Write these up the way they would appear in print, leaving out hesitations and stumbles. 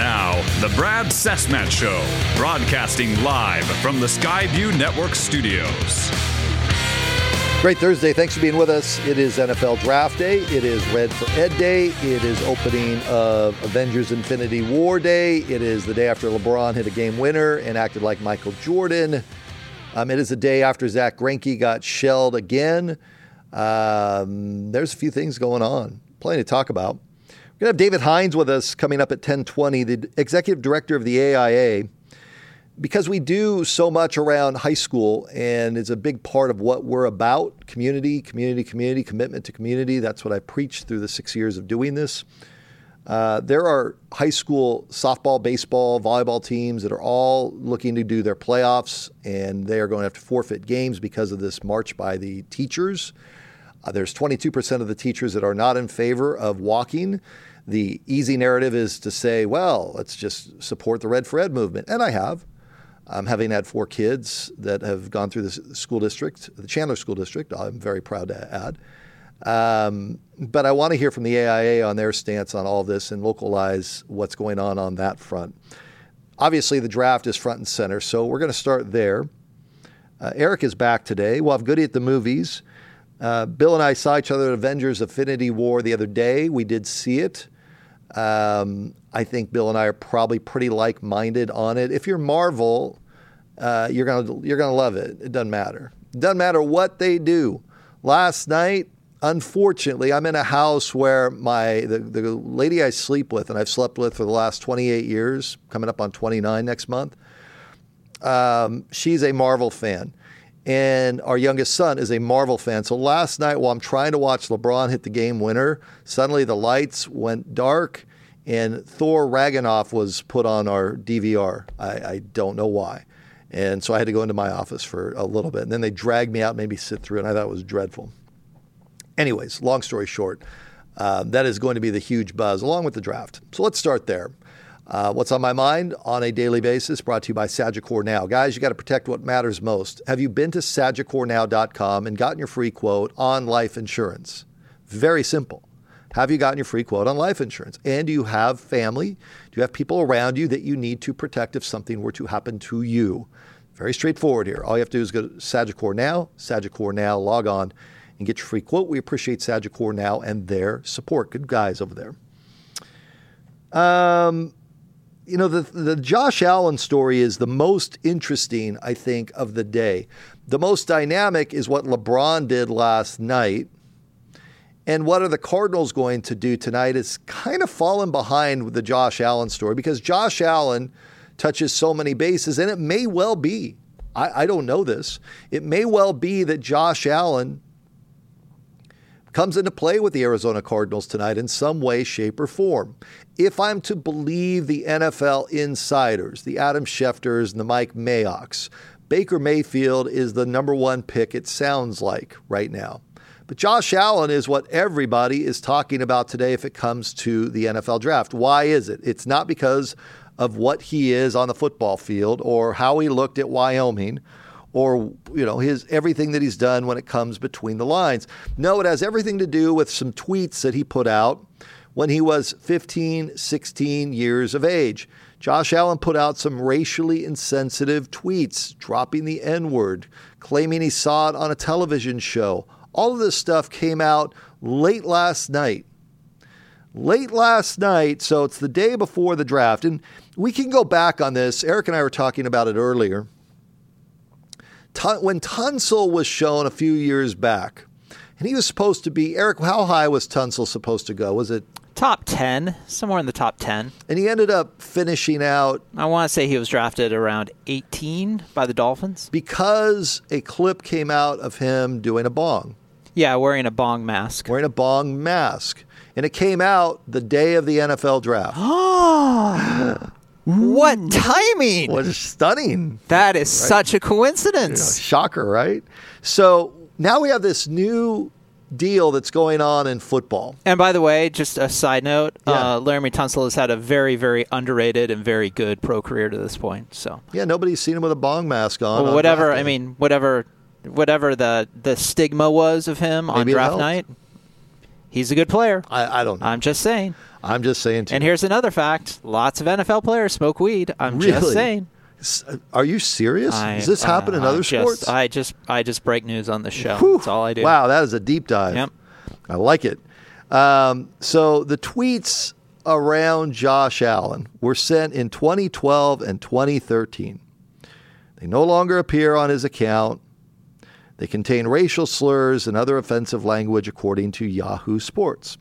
now, the Brad Cessmat Show, broadcasting live from the Skyview Network studios. Great Thursday. Thanks for being with us. It is NFL Draft Day. It is Red for Ed Day. It is opening of Avengers Infinity War Day. It is the day after LeBron hit a game winner and acted like Michael Jordan. It is the day after Zach Greinke got shelled again. There's a few things going on. Plenty to talk about. We're going to have David Hines with us coming up at 10:20, the executive director of the AIA. Because we do so much around high school, and it's a big part of what we're about, community, commitment to community. That's what I preached through the 6 years of doing this. There are high school softball, baseball, volleyball teams that are all looking to do their playoffs, and they are going to have to forfeit games because of this march by the teachers. There's 22% of the teachers that are not in favor of walking. The easy narrative is to say, well, let's just support the Red for Ed movement. And I have. Having had 4 kids that have gone through the school district, the Chandler School District, I'm very proud to add. But I want to hear from the AIA on their stance on all this and localize what's going on that front. Obviously, the draft is front and center, so we're going to start there. Eric is back today. We'll have Goody at the movies. Bill and I saw each other at Avengers Infinity War the other day. We did see it. I think Bill and I are probably pretty like-minded on it. If you're Marvel, you're gonna love it. It doesn't matter. It doesn't matter what they do. Last night, unfortunately, I'm in a house where the lady I sleep with, and I've slept with for the last 28 years, coming up on 29 next month, she's a Marvel fan. And our youngest son is a Marvel fan. So last night, while I'm trying to watch LeBron hit the game winner, suddenly the lights went dark and Thor Ragnarok was put on our DVR. I don't know why. And so I had to go into my office for a little bit. And then they dragged me out and made me sit through it, and I thought it was dreadful. Anyways, long story short, that is going to be the huge buzz along with the draft. So let's start there. What's on my mind on a daily basis, brought to you by Sagicor Now. Guys, you got to protect what matters most. Have you been to SagicorNow.com and gotten your free quote on life insurance? Very simple. Have you gotten your free quote on life insurance? And do you have family? Do you have people around you that you need to protect if something were to happen to you? Very straightforward here. All you have to do is go to Sagicor Now, log on and get your free quote. We appreciate Sagicor Now and their support. Good guys over there. The Josh Allen story is the most interesting, I think, of the day. The most dynamic is what LeBron did last night. And what are the Cardinals going to do tonight is kind of fallen behind with the Josh Allen story because Josh Allen touches so many bases. And it may well be, I don't know this, it may well be that Josh Allen comes into play with the Arizona Cardinals tonight in some way, shape, or form. If I'm to believe the NFL insiders, the Adam Schefters and the Mike Mayocks, Baker Mayfield is the number 1 pick, it sounds like, right now. But Josh Allen is what everybody is talking about today if it comes to the NFL draft. Why is it? It's not because of what he is on the football field or how he looked at Wyoming or his everything that he's done when it comes between the lines. No, it has everything to do with some tweets that he put out when he was 15, 16 years of age. Josh Allen put out some racially insensitive tweets, dropping the N-word, claiming he saw it on a television show. All of this stuff came out late last night. So it's the day before the draft. And we can go back on this. Eric and I were talking about it earlier. When Tunsil was shown a few years back, and he was supposed to be, Eric, how high was Tunsil supposed to go? Was it? Top 10, somewhere in the top 10. And he ended up finishing out. I want to say he was drafted around 18 by the Dolphins. Because a clip came out of him doing a bong. Yeah, wearing a bong mask. And it came out the day of the NFL draft. What timing! What stunning. That is such a coincidence. Shocker, right? So now we have this new deal that's going on in football. And by the way, just a side note, Laremy Tunsil has had a very, very underrated and very good pro career to this point. So yeah, nobody's seen him with a bong mask on. Well, whatever. I mean, whatever the stigma was of him maybe on draft night. He's a good player. I don't know. I'm just saying. Too. And here's another fact. Lots of NFL players smoke weed. I'm just saying. Are you serious? Does this happen in other sports? I just break news on the show. Whew. That's all I do. Wow, that is a deep dive. Yep. I like it. So the tweets around Josh Allen were sent in 2012 and 2013. They no longer appear on his account. They contain racial slurs and other offensive language, according to Yahoo Sports.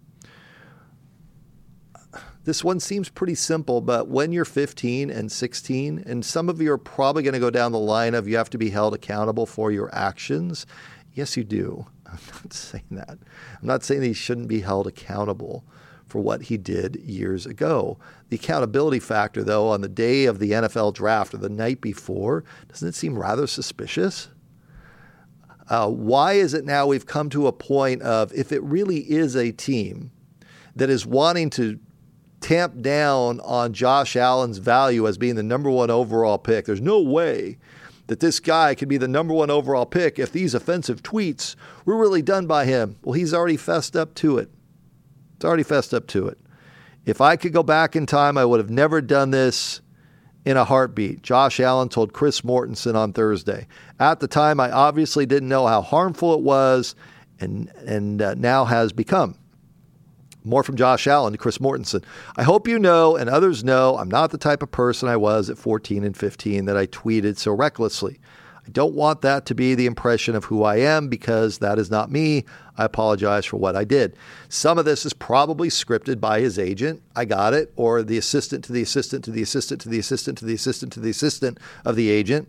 This one seems pretty simple, but when you're 15 and 16, and some of you are probably going to go down the line of you have to be held accountable for your actions. Yes, you do. I'm not saying that. I'm not saying that he shouldn't be held accountable for what he did years ago. The accountability factor, though, on the day of the NFL draft or the night before, doesn't it seem rather suspicious? Why is it now we've come to a point of, if it really is a team that is wanting to tamp down on Josh Allen's value as being the number one overall pick, there's no way that this guy could be the number one overall pick if these offensive tweets were really done by him. Well, he's already fessed up to it. It's already fessed up to it. If I could go back in time, I would have never done this in a heartbeat. Josh Allen told Chris Mortensen on Thursday. At the time, I obviously didn't know how harmful it was and now has become. More from Josh Allen to Chris Mortensen. I hope you know and others know I'm not the type of person I was at 14 and 15 that I tweeted so recklessly. I don't want that to be the impression of who I am because that is not me. I apologize for what I did. Some of this is probably scripted by his agent. I got it. Or the assistant to the assistant to the assistant to the assistant to the assistant to the assistant of the agent.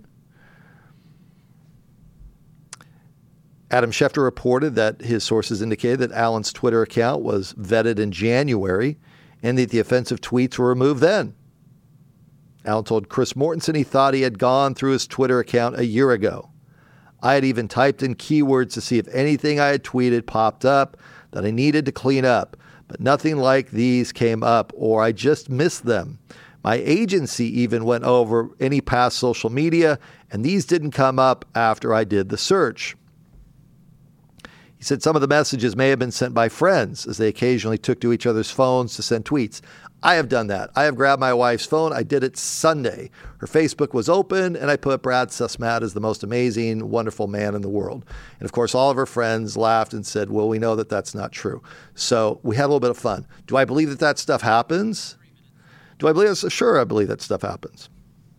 Adam Schefter reported that his sources indicated that Allen's Twitter account was vetted in January and that the offensive tweets were removed then. Allen told Chris Mortensen he thought he had gone through his Twitter account a year ago. I had even typed in keywords to see if anything I had tweeted popped up that I needed to clean up, but nothing like these came up or I just missed them. My agency even went over any past social media and these didn't come up after I did the search. He said some of the messages may have been sent by friends as they occasionally took to each other's phones to send tweets. I have done that. I have grabbed my wife's phone. I did it Sunday. Her Facebook was open, and I put Brad Sussman as the most amazing, wonderful man in the world. And, of course, all of her friends laughed and said, well, we know that that's not true. So we had a little bit of fun. Do I believe that that stuff happens? Do I believe this? Sure, I believe that stuff happens.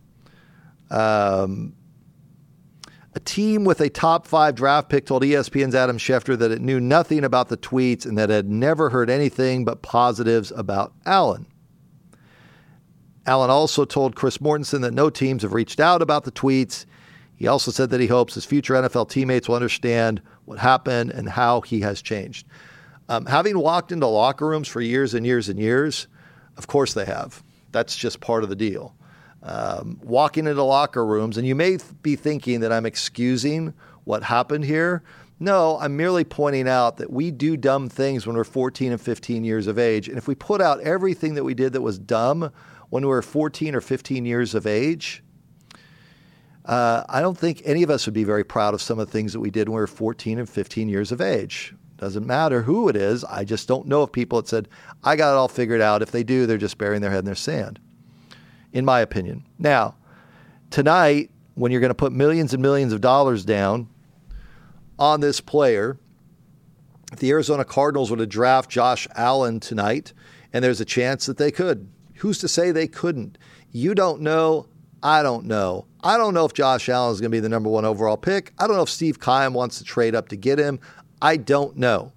A team with a top 5 draft pick told ESPN's Adam Schefter that it knew nothing about the tweets and that it had never heard anything but positives about Allen. Allen also told Chris Mortensen that no teams have reached out about the tweets. He also said that he hopes his future NFL teammates will understand what happened and how he has changed. Having walked into locker rooms for years and years and years, of course they have. That's just part of the deal. Walking into locker rooms, and you may be thinking that I'm excusing what happened here. No, I'm merely pointing out that we do dumb things when we're 14 and 15 years of age. And if we put out everything that we did that was dumb when we were 14 or 15 years of age, I don't think any of us would be very proud of some of the things that we did when we were 14 and 15 years of age. Doesn't matter who it is. I just don't know if people had said, I got it all figured out. If they do, they're just burying their head in their sand, in my opinion. Now, tonight, when you're going to put millions and millions of dollars down on this player, if the Arizona Cardinals were to draft Josh Allen tonight, and there's a chance that they could, who's to say they couldn't? You don't know. I don't know. I don't know if Josh Allen is going to be the number 1 overall pick. I don't know if Steve Keim wants to trade up to get him. I don't know.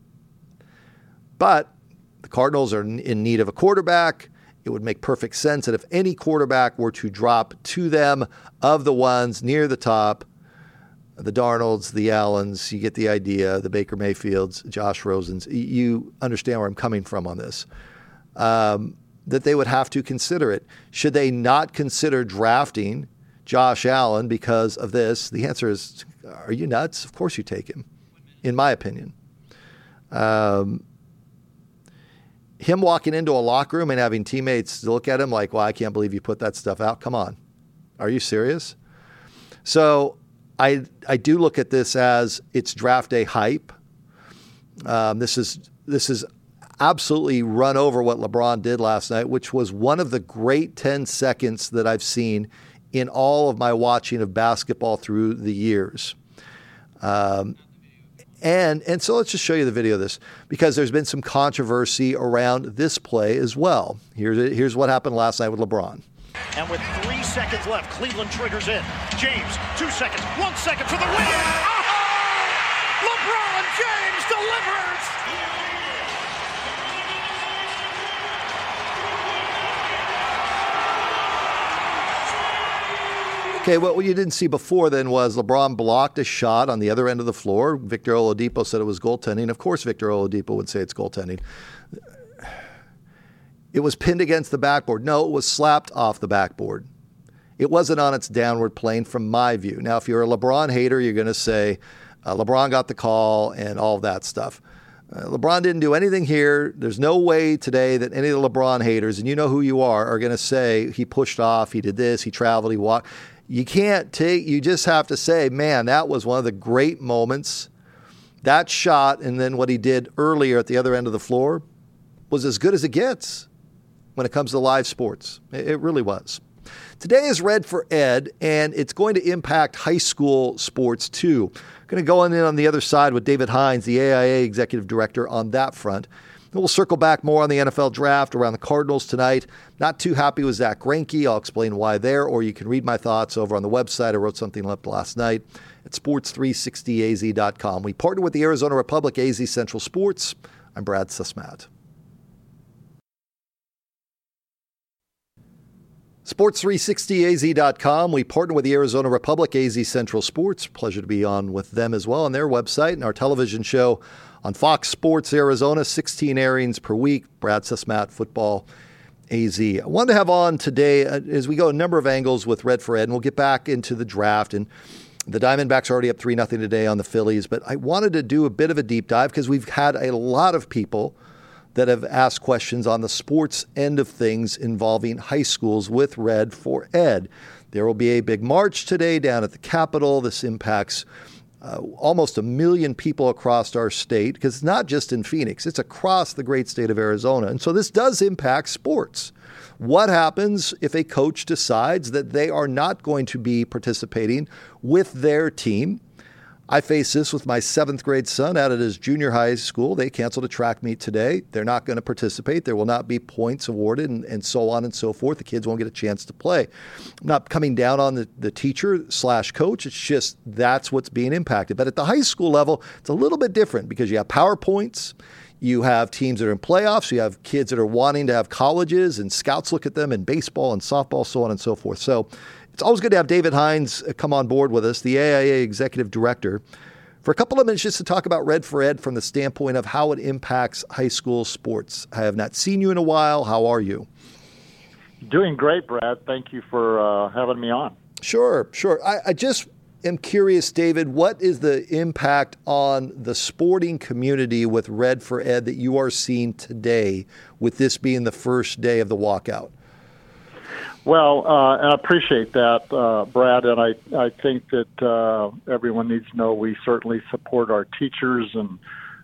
But the Cardinals are in need of a quarterback. It would make perfect sense that if any quarterback were to drop to them of the ones near the top, the Darnolds, the Allens, you get the idea, the Baker Mayfields, Josh Rosens, you understand where I'm coming from on this, that they would have to consider it. Should they not consider drafting Josh Allen because of this? The answer is, are you nuts? Of course you take him, in my opinion. Him walking into a locker room and having teammates look at him like, well, I can't believe you put that stuff out. Come on. Are you serious? So I do look at this as it's draft day hype. This is absolutely run over what LeBron did last night, which was one of the great 10 seconds that I've seen in all of my watching of basketball through the years. And so let's just show you the video of this, because there's been some controversy around this play as well. Here's what happened last night with LeBron. And with 3 seconds left, Cleveland triggers in. James, 2 seconds, 1 second for the win. Oh! LeBron James delivers! Okay, what you didn't see before then was LeBron blocked a shot on the other end of the floor. Victor Oladipo said it was goaltending. Of course, Victor Oladipo would say it's goaltending. It was pinned against the backboard. No, it was slapped off the backboard. It wasn't on its downward plane from my view. Now, if you're a LeBron hater, you're going to say LeBron got the call and all of that stuff. LeBron didn't do anything here. There's no way today that any of the LeBron haters, and you know who you are going to say he pushed off, he did this, he traveled, he walked. You just have to say, man, that was one of the great moments. That shot and then what he did earlier at the other end of the floor was as good as it gets when it comes to live sports. It really was. Today is Red for Ed, and it's going to impact high school sports too. I'm going to go in on the other side with David Hines, the AIA Executive Director, on that front. Then we'll circle back more on the NFL draft around the Cardinals tonight. Not too happy with Zach Greinke. I'll explain why there, or you can read my thoughts over on the website. I wrote something up last night at sports360az.com. We partner with the Arizona Republic AZ Central Sports. I'm Brad Susmat. Sports360az.com. We partner with the Arizona Republic AZ Central Sports. Pleasure to be on with them as well on their website and our television show on Fox Sports Arizona, 16 airings per week. Brad Susmat, Football AZ. I wanted to have on today, as we go a number of angles with Red for Ed, and we'll get back into the draft. And the Diamondbacks are already up 3-0 today on the Phillies. But I wanted to do a bit of a deep dive because we've had a lot of people that have asked questions on the sports end of things involving high schools with Red for Ed. There will be a big march today down at the Capitol. This impacts almost 1 million people across our state, because it's not just in Phoenix, it's across the great state of Arizona. And so this does impact sports. What happens if a coach decides that they are not going to be participating with their team? I face this with my 7th grade son out at his junior high school. They canceled a track meet today. They're not going to participate. There will not be points awarded and so on and so forth. The kids won't get a chance to play. I'm not coming down on the teacher/coach. It's just that's what's being impacted. But at the high school level, it's a little bit different because you have PowerPoints. You have teams that are in playoffs. You have kids that are wanting to have colleges, and scouts look at them, and baseball and softball, so on and so forth. So it's always good to have David Hines come on board with us, the AIA Executive Director, for a couple of minutes just to talk about Red for Ed from the standpoint of how it impacts high school sports. I have not seen you in a while. How are you? Doing great, Brad. Thank you for having me on. Sure. I just am curious, David, what is the impact on the sporting community with Red for Ed that you are seeing today, with this being the first day of the walkout? Well, and I appreciate that, Brad, and I think that everyone needs to know we certainly support our teachers and,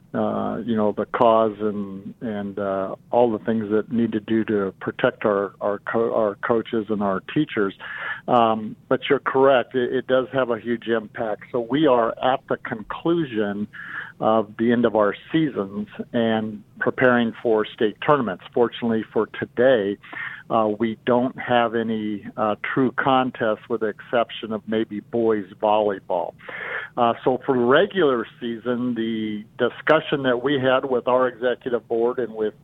the cause and all the things that need to do to protect our coaches and our teachers. But you're correct. It does have a huge impact. So we are at the conclusion of the end of our seasons and preparing for state tournaments. Fortunately for today, we don't have any true contests with the exception of maybe boys volleyball. So for regular season, the discussion that we had with our executive board and with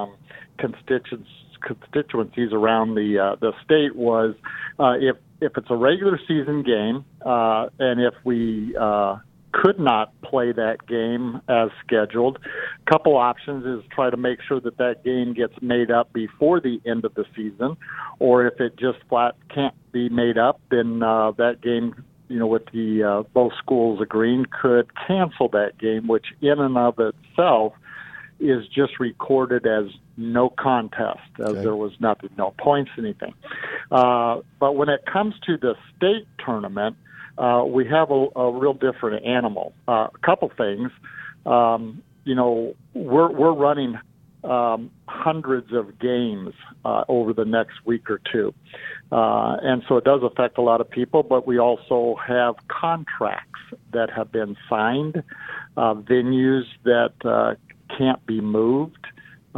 constituencies around the state was if it's a regular season game and if we could not play that game as scheduled, a couple options is try to make sure that game gets made up before the end of the season, or if it just flat can't be made up, then that game, with the both schools agreeing, could cancel that game, which in and of itself is just recorded as no contest, as there was nothing, no points, anything. But when it comes to the state tournament, we have a real different animal. A couple things. we're running hundreds of games over the next week or two. And so it does affect a lot of people, but we also have contracts that have been signed, venues that can't be moved.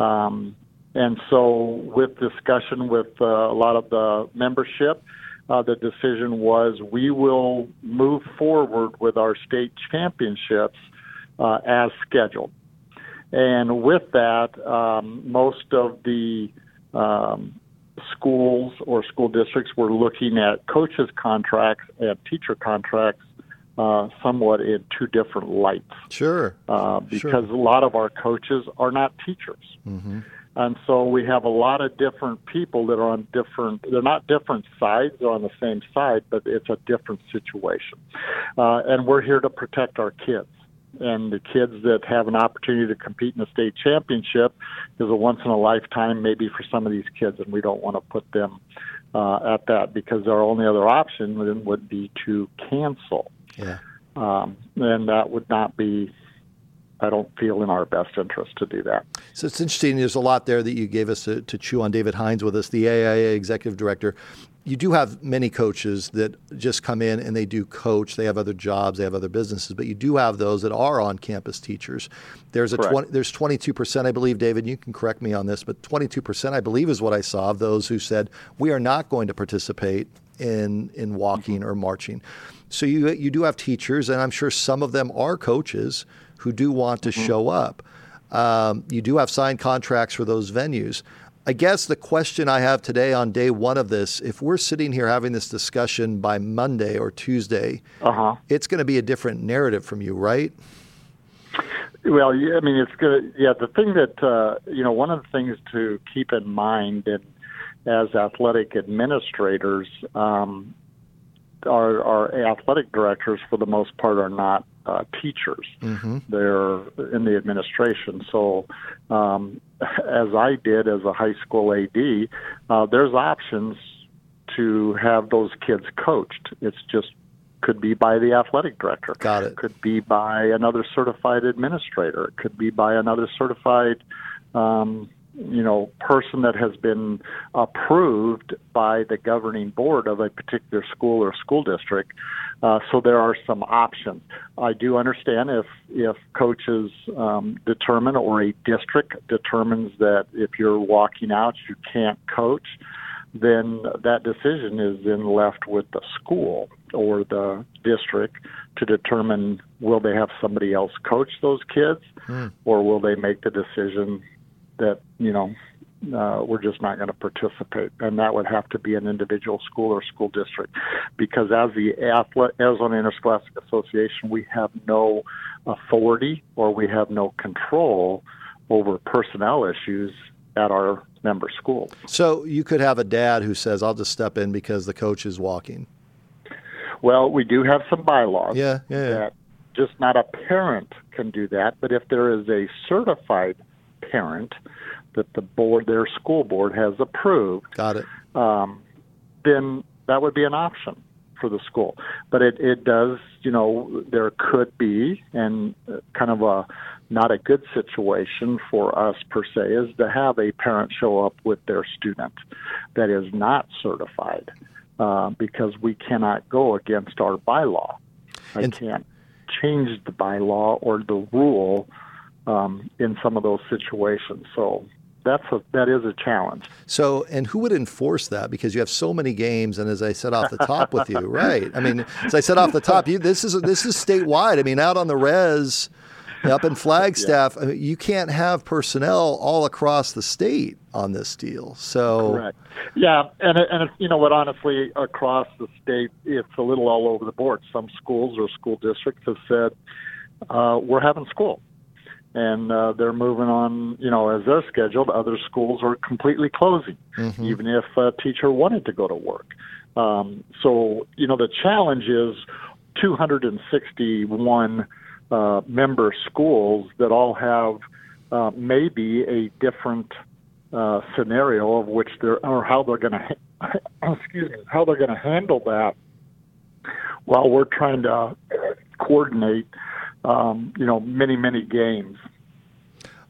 And so with discussion with a lot of the membership, the decision was we will move forward with our state championships as scheduled. And with that, most of the schools or school districts were looking at coaches' contracts and teacher contracts somewhat in two different lights. Sure. Because a lot of our coaches are not teachers. Mm-hmm. And so we have a lot of different people that are on they're not different sides, they're on the same side, but it's a different situation. And we're here to protect our kids. And the kids that have an opportunity to compete in the state championship is a once-in-a-lifetime maybe for some of these kids, and we don't want to put them at that because our only other option then would be to cancel. Yeah. And that would not be, I don't feel, in our best interest to do that. So it's interesting. There's a lot there that you gave us to chew on. David Hines with us, the AIA Executive Director. You do have many coaches that just come in and they do coach. They have other jobs, they have other businesses, but you do have those that are on-campus teachers. There's there's 22%, I believe, David, you can correct me on this, but 22%, I believe, is what I saw of those who said, we are not going to participate in walking or marching. So you do have teachers, and I'm sure some of them are coaches who do want to show up. You do have signed contracts for those venues. I guess the question I have today on day one of this, if we're sitting here having this discussion by Monday or Tuesday, it's going to be a different narrative from you, right? Well, yeah, I mean, it's good. Yeah, the thing that, one of the things to keep in mind, and as athletic administrators, our athletic directors, for the most part, are not teachers. Mm-hmm. They're in the administration. So as I did as a high school AD, there's options to have those kids coached. It's just could be by the athletic director. Got it. Could be by another certified administrator. It could be by another certified person that has been approved by the governing board of a particular school or school district. So there are some options. I do understand if coaches determine, or a district determines, that if you're walking out, you can't coach, then that decision is then left with the school or the district to determine, will they have somebody else coach those kids, or will they make the decision that, we're just not going to participate. And that would have to be an individual school or school district, because as the Arizona Interscholastic Association, we have no authority or we have no control over personnel issues at our member schools. So you could have a dad who says, I'll just step in because the coach is walking. Well, we do have some bylaws Yeah. that just not a parent can do that, but if there is a certified parent that their school board has approved, got it, then that would be an option for the school. But it does, there could be, and kind of not a good situation for us per se, is to have a parent show up with their student that is not certified, because we cannot go against our bylaw. I can't change the bylaw or the rule in some of those situations. So that is a challenge. So, and who would enforce that? Because you have so many games, and as I said off the top with you, right? I mean, as I said off the top, this is statewide. I mean, out on the res, up in Flagstaff, I mean, you can't have personnel all across the state on this deal. So, correct. Yeah, and you know what? Honestly, across the state, it's a little all over the board. Some schools or school districts have said we're having school. And they're moving on, as they're scheduled. Other schools are completely closing, even if a teacher wanted to go to work. So, the challenge is 261 member schools that all have maybe a different scenario of which how they're going to handle that while we're trying to coordinate many games.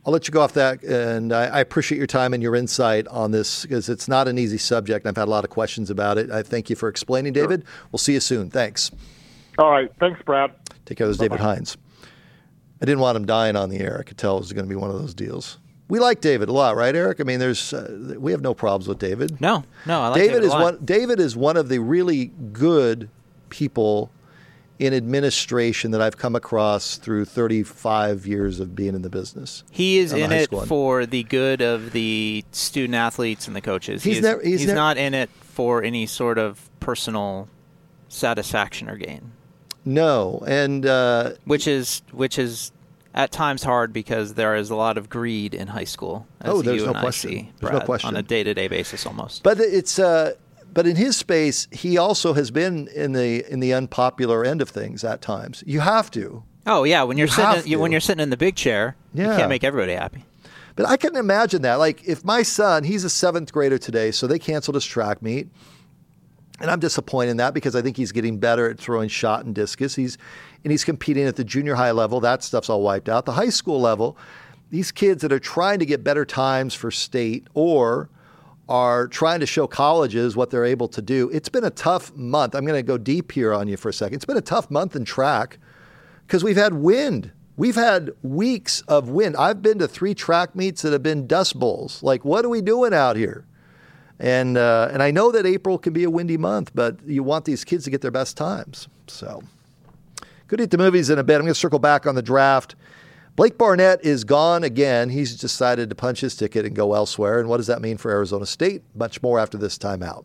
I'll let you go off that, and I appreciate your time and your insight on this because it's not an easy subject. I've had a lot of questions about it. I thank you for explaining, David. Sure. We'll see you soon. Thanks. All right. Thanks, Brad. Take care. This is David Hines. I didn't want him dying on the air. I could tell it was going to be one of those deals. We like David a lot, right, Eric? I mean, we have no problems with David. No, I like David a lot. David is one of the really good people in administration that I've come across through 35 years of being in the business. He is in it for the good of the student athletes and the coaches. He's not in it for any sort of personal satisfaction or gain. No, and which is at times hard because there is a lot of greed in high school. There's no question. There's no question on a day-to-day basis almost. But it's but in his space, he also has been in the unpopular end of things at times. You have to. Oh yeah, when you're sitting in the big chair, you can't make everybody happy. But I can imagine that. Like if my son, he's a 7th grader today, so they canceled his track meet. And I'm disappointed in that because I think he's getting better at throwing shot and discus. He's competing at the junior high level. That stuff's all wiped out. The high school level, these kids that are trying to get better times for state or are trying to show colleges what they're able to do. It's been a tough month. I'm going to go deep here on you for a second. It's been a tough month in track because we've had wind. We've had weeks of wind. I've been to 3 track meets that have been dust bowls. Like, what are we doing out here? And I know that April can be a windy month, but you want these kids to get their best times. So, good to eat the movies in a bit. I'm going to circle back on the draft. Blake Barnett is gone again. He's decided to punch his ticket and go elsewhere. And what does that mean for Arizona State? Much more after this timeout.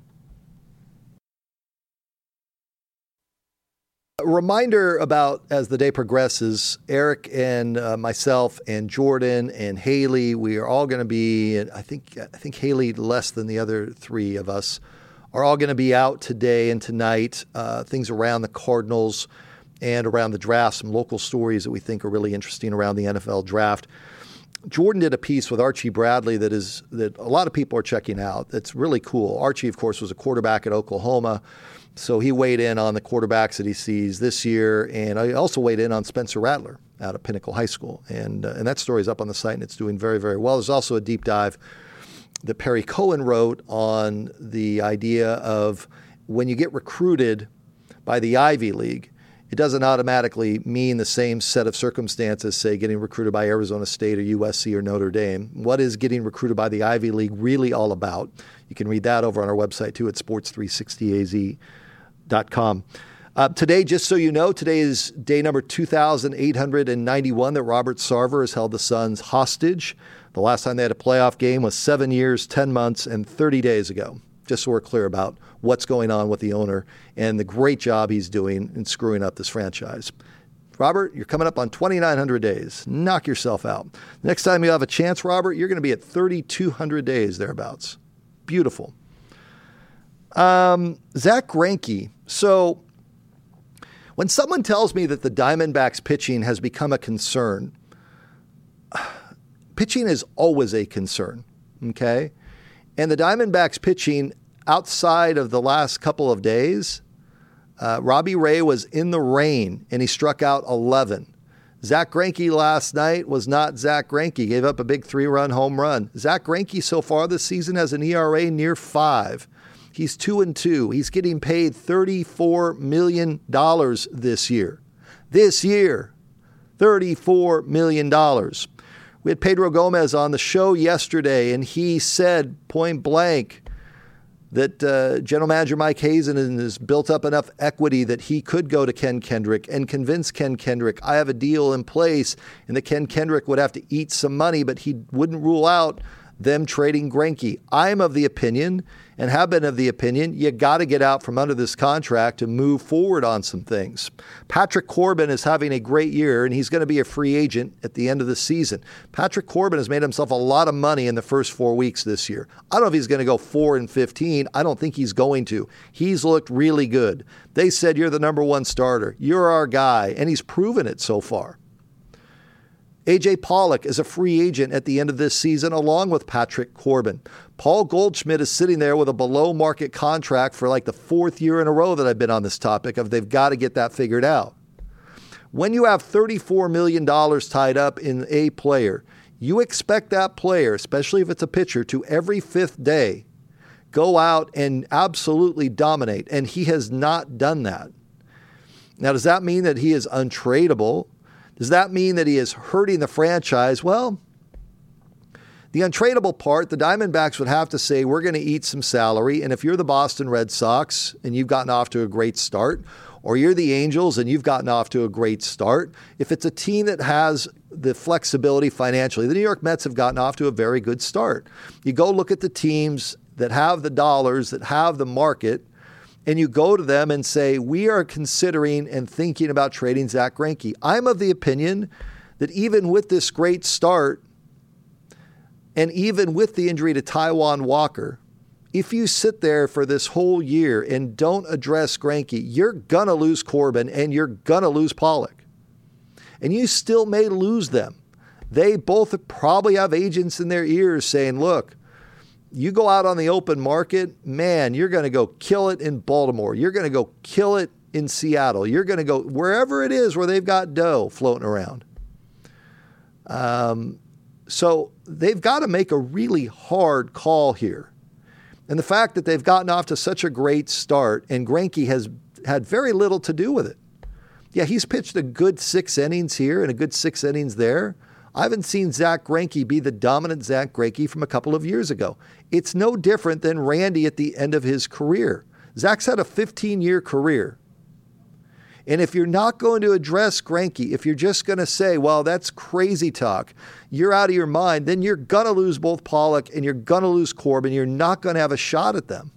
A reminder about, as the day progresses, Eric and myself and Jordan and Haley, we are all going to be, I think Haley less than the other 3 of us, are all going to be out today and tonight. Things around the Cardinals and around the draft, some local stories that we think are really interesting around the NFL draft. Jordan did a piece with Archie Bradley that a lot of people are checking out. It's really cool. Archie, of course, was a quarterback at Oklahoma. So he weighed in on the quarterbacks that he sees this year, and I also weighed in on Spencer Rattler out of Pinnacle High School. And that story is up on the site, and it's doing very, very well. There's also a deep dive that Perry Cohen wrote on the idea of when you get recruited by the Ivy League, it doesn't automatically mean the same set of circumstances, say, getting recruited by Arizona State or USC or Notre Dame. What is getting recruited by the Ivy League really all about? You can read that over on our website, too, at sports360az.com. Today, just so you know, today is day number 2,891 that Robert Sarver has held the Suns hostage. The last time they had a playoff game was 7 years, 10 months, and 30 days ago. Just so we're clear about what's going on with the owner and the great job he's doing in screwing up this franchise. Robert, you're coming up on 2,900 days. Knock yourself out. Next time you have a chance, Robert, you're going to be at 3,200 days thereabouts. Beautiful. Zach Greinke. So when someone tells me that the Diamondbacks pitching has become a concern, pitching is always a concern, okay? And the Diamondbacks pitching outside of the last couple of days, Robbie Ray was in the rain and he struck out 11. Zach Greinke last night was not Zach Greinke. Gave up a big 3-run home run. Zach Greinke so far this season has an ERA near 5. He's 2-2. He's getting paid $34 million this year. This year, $34 million. We had Pedro Gomez on the show yesterday, and he said point blank that General Manager Mike Hazen has built up enough equity that he could go to Ken Kendrick and convince Ken Kendrick, I have a deal in place, and that Ken Kendrick would have to eat some money, but he wouldn't rule out them trading Greinke. I'm of the opinion, and have been of the opinion, you got to get out from under this contract to move forward on some things. Patrick Corbin is having a great year, and he's going to be a free agent at the end of the season. Patrick Corbin has made himself a lot of money in the first 4 weeks this year. I don't know if he's going to go 4-15. I don't think he's going to. He's looked really good. They said, you're the number 1 starter. You're our guy, and he's proven it so far. A.J. Pollock is a free agent at the end of this season, along with Patrick Corbin. Paul Goldschmidt is sitting there with a below-market contract for like the 4th year in a row that I've been on this topic of they've got to get that figured out. When you have $34 million tied up in a player, You expect that player, especially if it's a pitcher, to every fifth day go out and absolutely dominate, and he has not done that. Now, does that mean that he is untradeable? Does that mean that he is hurting the franchise? Well, the untradeable part, the Diamondbacks would have to say, we're going to eat some salary. And if you're the Boston Red Sox and you've gotten off to a great start, or you're the Angels and you've gotten off to a great start, if it's a team that has the flexibility financially, the New York Mets have gotten off to a very good start. You go look at the teams that have the dollars, that have the market, and you go to them and say, we are considering and thinking about trading Zack Greinke. I'm of the opinion that even with this great start, and even with the injury to Taijuan Walker, if you sit there for this whole year and don't address Greinke, you're going to lose Corbin and you're going to lose Pollock. And you still may lose them. They both probably have agents in their ears saying, look, you go out on the open market, man, you're going to go kill it in Baltimore. You're going to go kill it in Seattle. You're going to go wherever it is where they've got dough floating around. So they've got to make a really hard call here. And the fact that they've gotten off to such a great start and Greinke has had very little to do with it. Yeah, he's pitched a good 6 innings here and a good 6 innings there. I haven't seen Zack Greinke be the dominant Zack Greinke from a couple of years ago. It's no different than Randy at the end of his career. Zach's had a 15-year career. And if you're not going to address Greinke, if you're just going to say, well, that's crazy talk, you're out of your mind, then you're going to lose both Pollock and you're going to lose Corbin. You're not going to have a shot at them.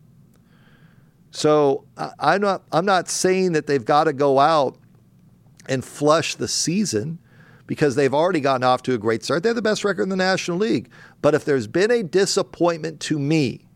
So I'm not saying that they've got to go out and flush the season because they've already gotten off to a great start. They have the best record in the National League. But if there's been a disappointment to me,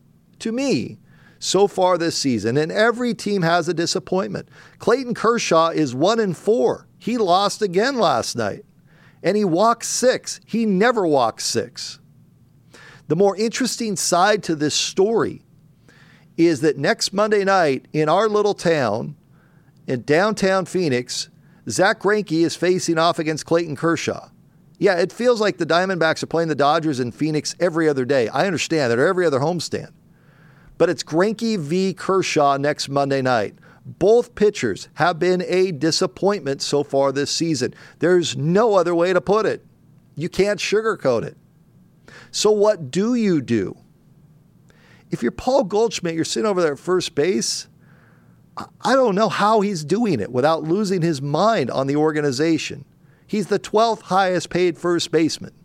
so far this season, and every team has a disappointment. Clayton Kershaw is 1-4. He lost again last night. And he walked 6. He never walked 6. The more interesting side to this story is that next Monday night in our little town, in downtown Phoenix, Zack Greinke is facing off against Clayton Kershaw. Yeah, it feels like the Diamondbacks are playing the Dodgers in Phoenix every other day. I understand that, or every other homestand. But it's Greinke v. Kershaw next Monday night. Both pitchers have been a disappointment so far this season. There's no other way to put it. You can't sugarcoat it. So what do you do? If you're Paul Goldschmidt, you're sitting over there at first base, I don't know how he's doing it without losing his mind on the organization. He's the 12th highest paid first baseman.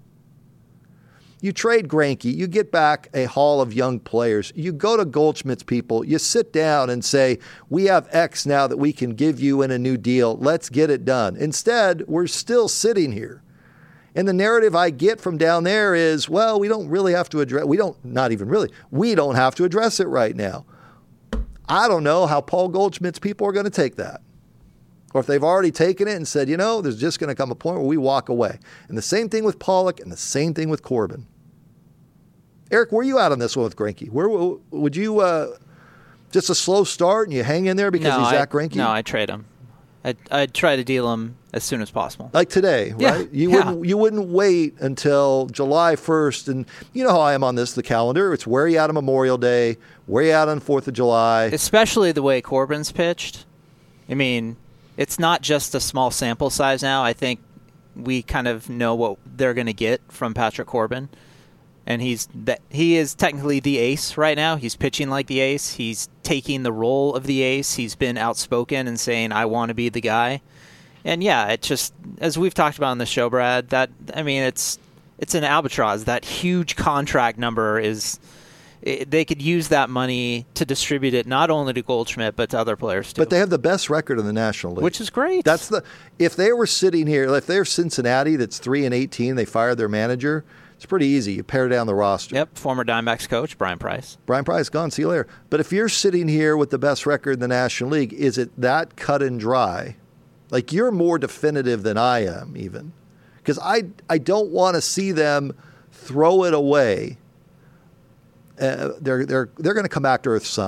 You trade Greinke, you get back a haul of young players. You go to Goldschmidt's people, you sit down and say, we have X now that we can give you in a new deal. Let's get it done. Instead, we're still sitting here. And the narrative I get from down there is, well, we don't really have to address, we don't have to address it right now. I don't know how Paul Goldschmidt's people are going to take that. Or if they've already taken it and said, there's just going to come a point where we walk away. And the same thing with Pollock and the same thing with Corbin. Eric, where are you at on this one with Greinke? Where would you just a slow start and you hang in there because he's Zack Greinke? No, I trade him. I'd try to deal him as soon as possible. Like today, right? Yeah, you wouldn't wait until July 1st. And you know how I am on the calendar. It's where you at on Memorial Day, where you at on 4th of July. Especially the way Corbin's pitched. I mean, it's not just a small sample size now. I think we kind of know what they're going to get from Patrick Corbin. And he is technically the ace right now. He's pitching like the ace. He's taking the role of the ace. He's been outspoken and saying, I want to be the guy. And yeah, it just, as we've talked about on the show, Brad, it's an albatross. That huge contract number they could use that money to distribute it not only to Goldschmidt, but to other players too. But they have the best record in the National League. Which is great. If they were sitting here, if they're Cincinnati that's 3-18, they fired their manager, it's pretty easy. You pare down the roster. Yep, former Diamondbacks coach, Brian Price. Brian Price, gone. See you later. But if you're sitting here with the best record in the National League, is it that cut and dry? Like, you're more definitive than I am, even. Because I don't want to see them throw it away. They're going to come back to earth some.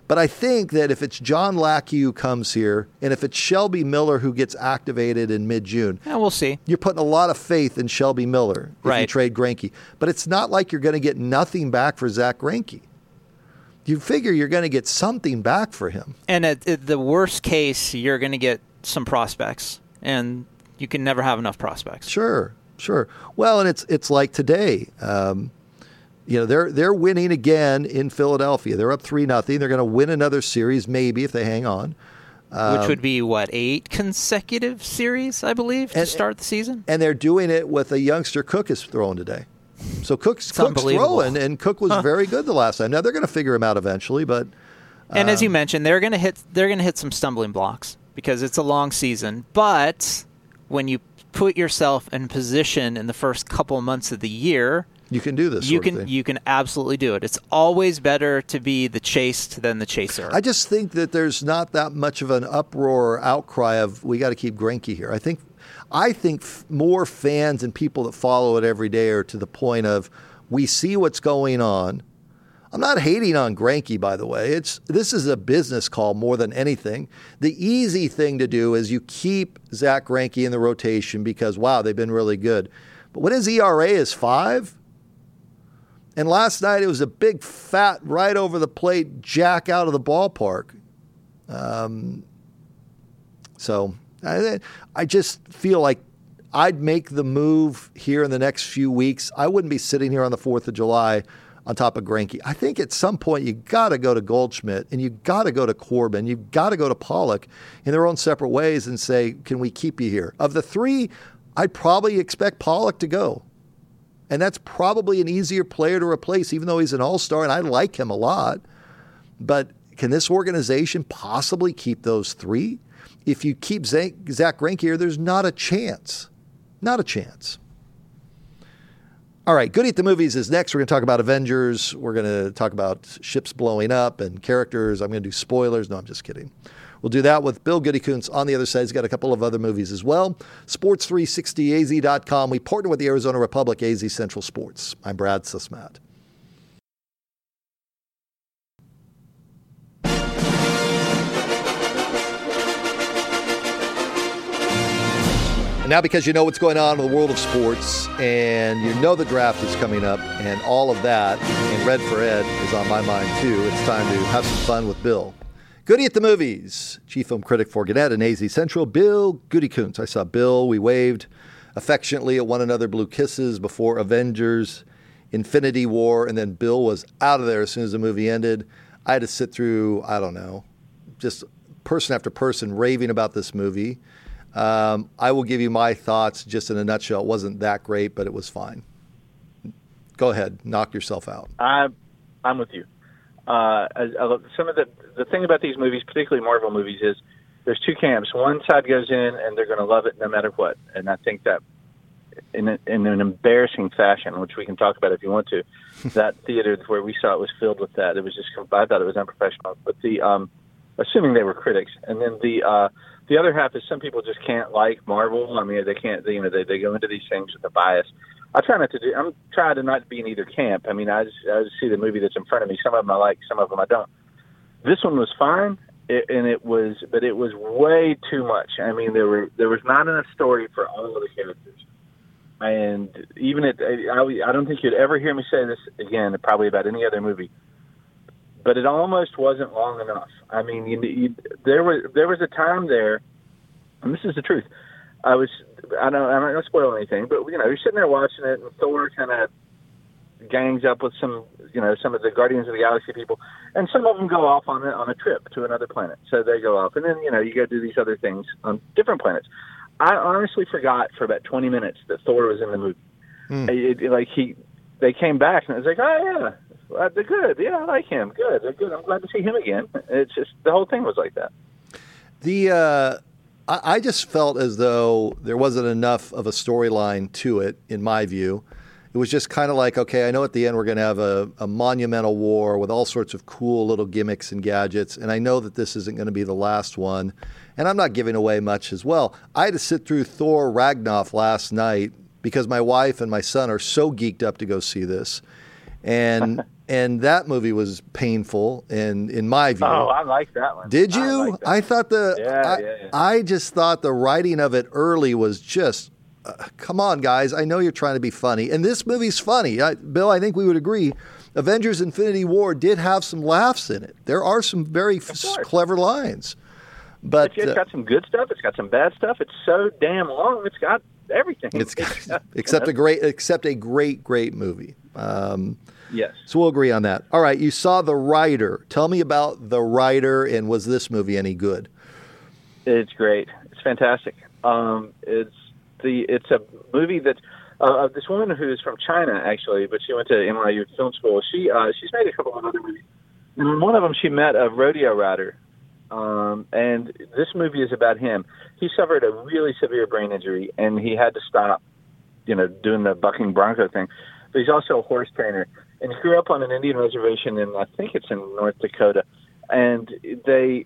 But I think that if it's John Lackey who comes here, and if it's Shelby Miller who gets activated in mid-June, yeah, we'll see. You're putting a lot of faith in Shelby Miller if you trade Greinke. But it's not like you're going to get nothing back for Zach Greinke. You figure you're going to get something back for him. And at the worst case, you're going to get some prospects, and you can never have enough prospects. Sure. Well, and it's like today. They're winning again in Philadelphia. They're up 3-0. They're going to win another series, maybe, if they hang on. Which would be, 8 consecutive series, I believe, to start the season? And they're doing it with a youngster Cook is throwing today. So Cook's throwing, and Cook was very good the last time. Now, they're going to figure him out eventually, but... and as you mentioned, they're going to hit some stumbling blocks because it's a long season. But when you put yourself in position in the first couple months of the year... You can do this. You can absolutely do it. It's always better to be the chased than the chaser. I just think that there's not that much of an uproar or outcry of we got to keep Greinke here. I think more fans and people that follow it every day are to the point of we see what's going on. I'm not hating on Greinke, by the way. This is a business call more than anything. The easy thing to do is you keep Zach Greinke in the rotation because, wow, they've been really good. But when his ERA is 5, and last night it was a big, fat, right over the plate jack out of the ballpark. So I just feel like I'd make the move here in the next few weeks. I wouldn't be sitting here on the 4th of July on top of Greinke. I think at some point you got to go to Goldschmidt and you got to go to Corbin. You got to go to Pollock in their own separate ways and say, can we keep you here? Of the 3, I'd probably expect Pollock to go. And that's probably an easier player to replace, even though he's an all-star, and I like him a lot. But can this organization possibly keep those 3? If you keep Zach Greinke here, there's not a chance. Not a chance. All right, Goody at the Movies is next. We're going to talk about Avengers. We're going to talk about ships blowing up and characters. I'm going to do spoilers. No, I'm just kidding. We'll do that with Bill Goody Kuntz on the other side. He's got a couple of other movies as well. Sports360az.com. We partner with the Arizona Republic, AZ Central Sports. I'm Brad Susmat. And now because you know what's going on in the world of sports and you know the draft is coming up and all of that, and Red for Ed is on my mind too, it's time to have some fun with Bill. Goody at the Movies, chief film critic for Gannett and AZ Central, Bill Goody Kuntz. I saw Bill. We waved affectionately at one another, blew kisses before Avengers, Infinity War, and then Bill was out of there as soon as the movie ended. I had to sit through, I don't know, just person after person raving about this movie. I will give you my thoughts just in a nutshell. It wasn't that great, but it was fine. Go ahead. Knock yourself out. I'm with you. Some of the thing about these movies, particularly Marvel movies, is there's 2 camps. One side goes in and they're going to love it no matter what. And I think that in an embarrassing fashion, which we can talk about if you want to, that theater where we saw it was filled with that. It was just, I thought it was unprofessional. But assuming they were critics, and then the other half is some people just can't like Marvel. I mean, they can't. They go into these things with a bias. I'm trying to not be in either camp. I mean, I just see the movie that's in front of me. Some of them I like, some of them I don't. This one was fine, but it was way too much. I mean, there was not enough story for all of the characters. And even I don't think you'd ever hear me say this again, probably about any other movie. But it almost wasn't long enough. I mean, there was a time there, and this is the truth. I'm not going to spoil anything, but you're sitting there watching it, and Thor kind of gangs up with some of the Guardians of the Galaxy people, and some of them go off on a trip to another planet. So they go off, and then you go do these other things on different planets. I honestly forgot for about 20 minutes that Thor was in the movie. They came back, and it was like, oh yeah. Well, they're good. Yeah, I like him. Good. They're good. I'm glad to see him again. It's just the whole thing was like that. I just felt as though there wasn't enough of a storyline to it, in my view. It was just kind of like, okay, I know at the end we're going to have a monumental war with all sorts of cool little gimmicks and gadgets, and I know that this isn't going to be the last one, and I'm not giving away much as well. I had to sit through Thor Ragnarok last night because my wife and my son are so geeked up to go see this. And And that movie was painful, and in my view. Oh, I like that one. Did you? I thought I just thought the writing of it early was just, come on, guys. I know you're trying to be funny, and this movie's funny. Bill, I think we would agree. Avengers: Infinity War did have some laughs in it. There are some very clever lines, but it's got some good stuff. It's got some bad stuff. It's so damn long. It's got everything. Except a great movie. Yes. So we'll agree on that. All right, you saw The Rider. Tell me about The Rider, and was this movie any good? It's great. It's fantastic. It's a movie that this woman who is from China, actually, but she went to NYU Film School. She's made a couple of other movies. And in one of them, she met a rodeo rider. And this movie is about him. He suffered a really severe brain injury, and he had to stop, doing the bucking bronco thing. But he's also a horse trainer. And he grew up on an Indian reservation in, I think it's in North Dakota. And it's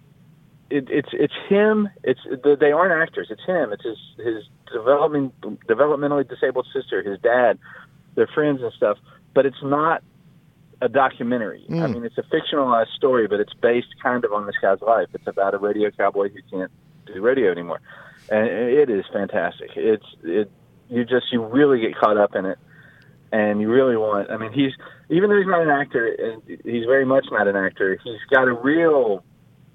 him. They aren't actors. It's him. It's his developmentally disabled sister, his dad, their friends and stuff. But it's not a documentary. I mean, it's a fictionalized story, but it's based kind of on this guy's life. It's about a rodeo cowboy who can't do rodeo anymore. And it is fantastic. You really get caught up in it. And you really want, even though he's not an actor, and he's very much not an actor, he's got a real,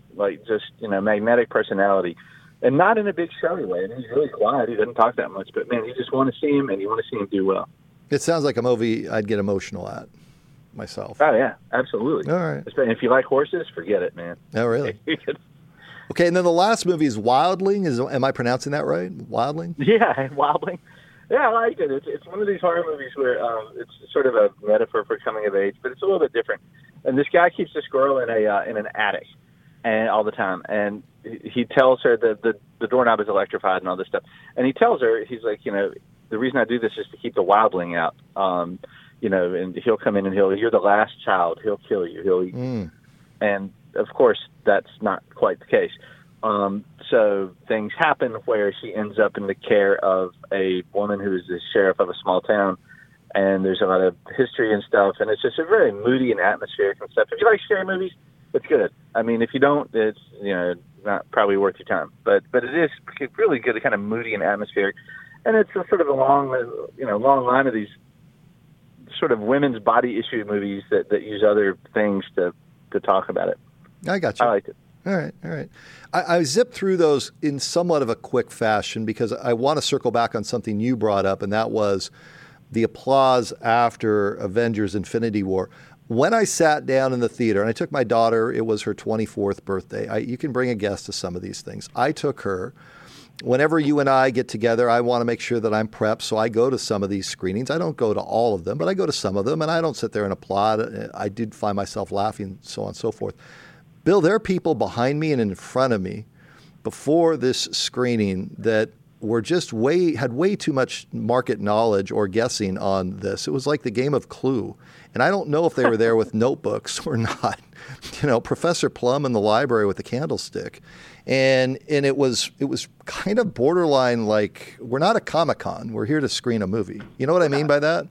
magnetic personality. And not in a big showy way. And he's really quiet. He doesn't talk that much. But, man, you just want to see him, and you want to see him do well. It sounds like a movie I'd get emotional at myself. Oh, yeah, absolutely. All right. And if you like horses, forget it, man. Oh, really? Okay, and then the last movie is Wildling. Am I pronouncing that right? Wildling? Yeah, Wildling. Yeah, I like it. It's one of these horror movies where it's sort of a metaphor for coming of age, but it's a little bit different. And this guy keeps this girl in an attic, and all the time. And he tells her that the doorknob is electrified and all this stuff. And he tells her, he's like, the reason I do this is to keep the wildling out. And he'll come in and you're the last child. He'll kill you. He'll eat you. And of course, that's not quite the case. So things happen where she ends up in the care of a woman who's the sheriff of a small town, and there's a lot of history and stuff, and it's just a very moody and atmospheric and stuff. If you like scary movies, it's good. If you don't, it's not probably worth your time. But it is really good, kind of moody and atmospheric, and it's a sort of a long line of these sort of women's body issue movies that use other things to talk about it. I got you. I liked it. All right. I zipped through those in somewhat of a quick fashion because I want to circle back on something you brought up, and that was the applause after Avengers: Infinity War. When I sat down in the theater, and I took my daughter, it was her 24th birthday. You can bring a guest to some of these things. I took her. Whenever you and I get together, I want to make sure that I'm prepped, so I go to some of these screenings. I don't go to all of them, but I go to some of them, and I don't sit there and applaud. I did find myself laughing, so on and so forth. Bill, there are people behind me and in front of me before this screening that were just had way too much market knowledge or guessing on this. It was like the game of Clue. And I don't know if they were there with notebooks or not. Professor Plum in the library with the candlestick. And it was kind of borderline like, we're not a Comic-Con. We're here to screen a movie. You know what I mean by that?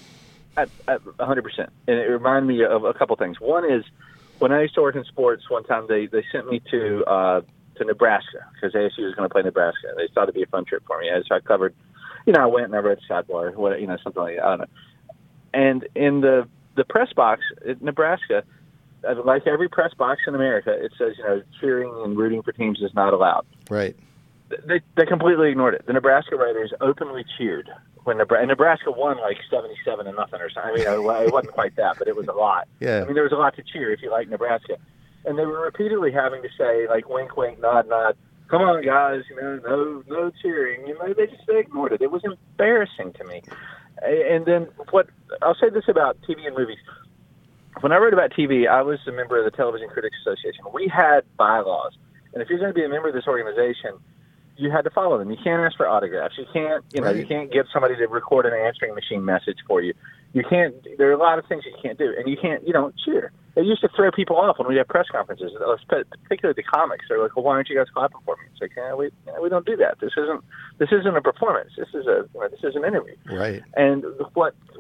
100%. And it reminded me of a couple things. One is, when I used to work in sports, one time they sent me to Nebraska because ASU was going to play Nebraska. They thought it'd be a fun trip for me. So I covered, I went and I read Sidebar, something like that. I don't know. And in the press box at Nebraska, like every press box in America, it says, cheering and rooting for teams is not allowed. Right. They completely ignored it. The Nebraska writers openly cheered when Nebraska won like 77-0 or something. It wasn't quite that, but it was a lot. Yeah. There was a lot to cheer if you like Nebraska. And they were repeatedly having to say, like, wink, wink, nod, nod, come on, guys, no cheering. They ignored it. It was embarrassing to me. And then I'll say this about TV and movies. When I wrote about TV, I was a member of the Television Critics Association. We had bylaws. And if you're going to be a member of this organization, you had to follow them. You can't ask for autographs. You can't, right. You can't get somebody to record an answering machine message for you. You can't. There are a lot of things that you can't do, and you don't cheer. It used to throw people off when we had press conferences, particularly the comics. They're like, "Well, why aren't you guys clapping for me?" It's like, we don't do that. This isn't a performance. This is an interview. Right. And what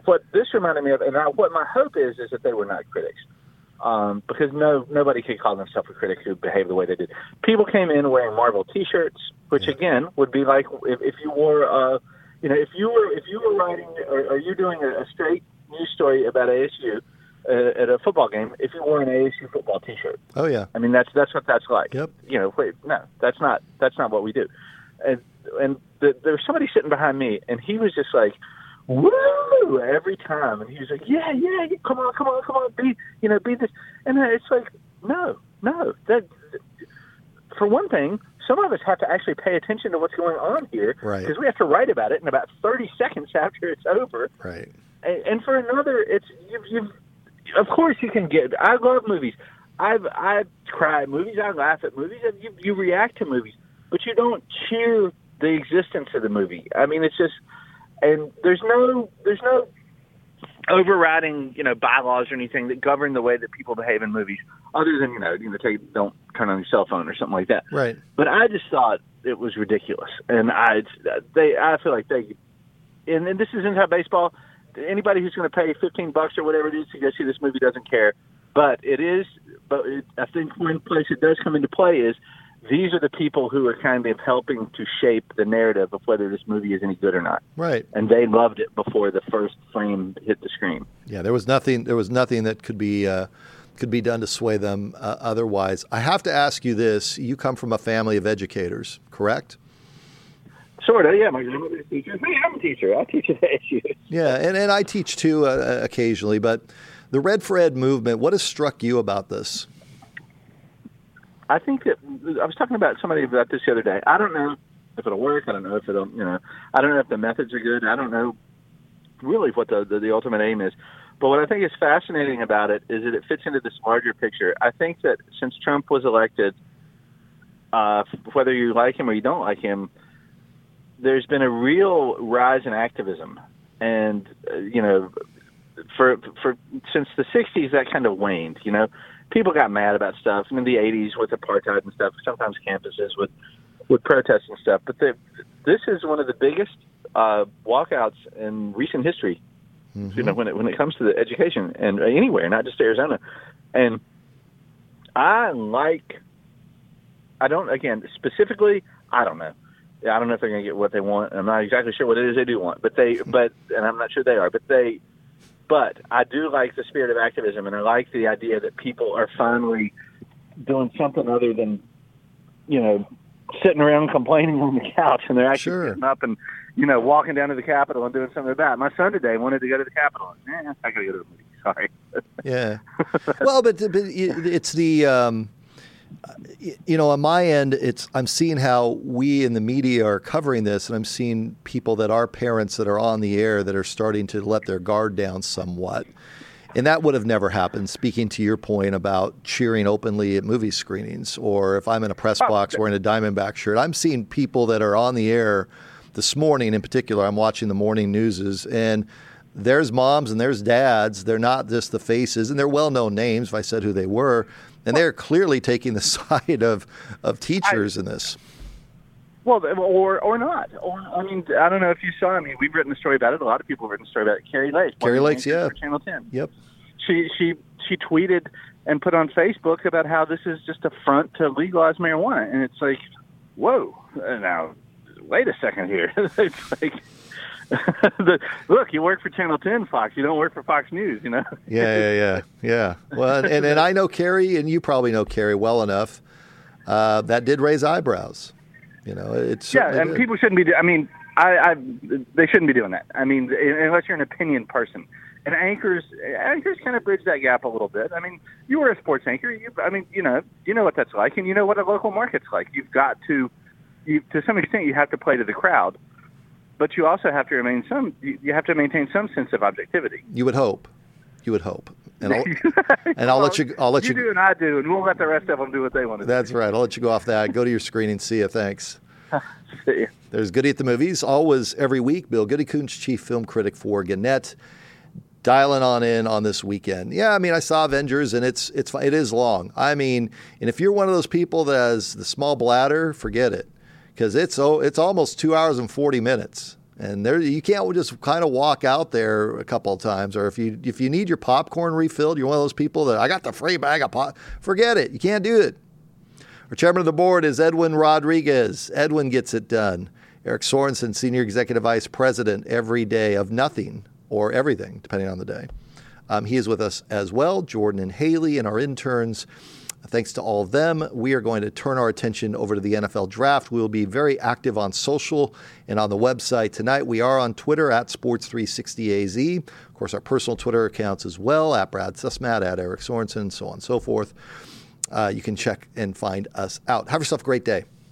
what this reminded me of, and what my hope is that they were not critics. Because nobody could call themselves a critic who behaved the way they did. People came in wearing Marvel T-shirts, which again would be like if you wore, if you were writing or you're doing a straight news story about ASU at a football game, if you wore an ASU football T-shirt. Oh yeah. I mean that's what that's like. Yep. That's not what we do. And there was somebody sitting behind me, and he was just like, woo, every time, and he was like, yeah, come on, be this, and it's like, no, that, for one thing, some of us have to actually pay attention to what's going on here, right? Because we have to write about it in about 30 seconds after it's over, right? And for another, it's you've of course you can get. I love movies. I cry at movies. I laugh at movies. You react to movies, but you don't cheer the existence of the movie. I mean, it's just. And there's no overriding, bylaws or anything that govern the way that people behave in movies, other than don't turn on your cell phone or something like that. Right. But I just thought it was ridiculous, and I feel like and this is inside baseball. Anybody who's going to pay $15 or whatever it is to go see this movie doesn't care. But I think one place it does come into play is. These are the people who are kind of helping to shape the narrative of whether this movie is any good or not. Right. And they loved it before the first frame hit the screen. Yeah, there was nothing that could be done to sway them otherwise. I have to ask you this. You come from a family of educators, correct? Sort of, yeah. My grandmother's a teacher. Hey, I'm a teacher. I teach at ASU. Yeah, and I teach too occasionally. But the Red for Ed movement, what has struck you about this? I think that I was talking about somebody about this the other day. I don't know if it'll work. I don't know if it'll, I don't know if the methods are good. I don't know really what the ultimate aim is. But what I think is fascinating about it is that it fits into this larger picture. I think that since Trump was elected, whether you like him or you don't like him, there's been a real rise in activism. And, for since the 60s, that kind of waned, People got mad about stuff. In the 80s with apartheid and stuff, sometimes campuses would protest and stuff. But this is one of the biggest walkouts in recent history, when it comes to the education and anywhere, not just Arizona. And I don't know if they're going to get what they want. I'm not exactly sure what it is they do want, and I'm not sure they are, but I do like the spirit of activism, and I like the idea that people are finally doing something other than, sitting around complaining on the couch, and they're actually getting up and, walking down to the Capitol and doing something about it. My son today wanted to go to the Capitol. I got to go to the movie. Sorry. Yeah. Well, but it's the, on my end, I'm seeing how we in the media are covering this, and I'm seeing people that are parents that are on the air that are starting to let their guard down somewhat. And that would have never happened, speaking to your point about cheering openly at movie screenings, or if I'm in a press box wearing a Diamondback shirt. I'm seeing people that are on the air this morning in particular. I'm watching the morning newses, and there's moms and there's dads. They're not just the faces, and they're well-known names if I said who they were. And they're clearly taking the side of teachers in this. Well, or not. I don't know if you saw. We've written a story about it. A lot of people have written a story about it. Carrie Lake. Carrie Lake's, yeah. For Channel 10. Yep. She tweeted and put on Facebook about how this is just a front to legalize marijuana. And it's like, whoa. Now, wait a second here. It's like... Look, you work for Channel 10, Fox. You don't work for Fox News, Yeah. Well, and I know Carrie, and you probably know Carrie well enough. That did raise eyebrows. And people shouldn't be. They shouldn't be doing that. Unless you're an opinion person. And anchors kind of bridge that gap a little bit. You were a sports anchor. You know what that's like, and you know what a local market's like. You've got to some extent, you have to play to the crowd. But you also have to maintain some sense of objectivity. You would hope, and I'll let you. You do, and I do, and we'll let the rest of them do what they want to do. That's right. I'll let you go off that. Go to your screening. See you. Thanks. See you. There's Goody at the Movies. Always every week. Bill Goody-Coons, chief film critic for Gannett, dialing on in on this weekend. Yeah, I saw Avengers, and it is long. And if you're one of those people that has the small bladder, forget it. Because it's almost 2 hours and 40 minutes. And there, you can't just kind of walk out there a couple of times. Or if you need your popcorn refilled, you're one of those people that I got the free bag of pop. Forget it. You can't do it. Our chairman of the board is Edwin Rodriguez. Edwin gets it done. Eric Sorensen, Senior Executive Vice President every day of nothing or everything, depending on the day. He is with us as well. Jordan and Haley and our interns. Thanks to all of them, we are going to turn our attention over to the NFL Draft. We will be very active on social and on the website tonight. We are on Twitter at Sports360AZ. Of course, our personal Twitter accounts as well, at Brad Sussman, at Eric Sorensen, so on and so forth. You can check and find us out. Have yourself a great day.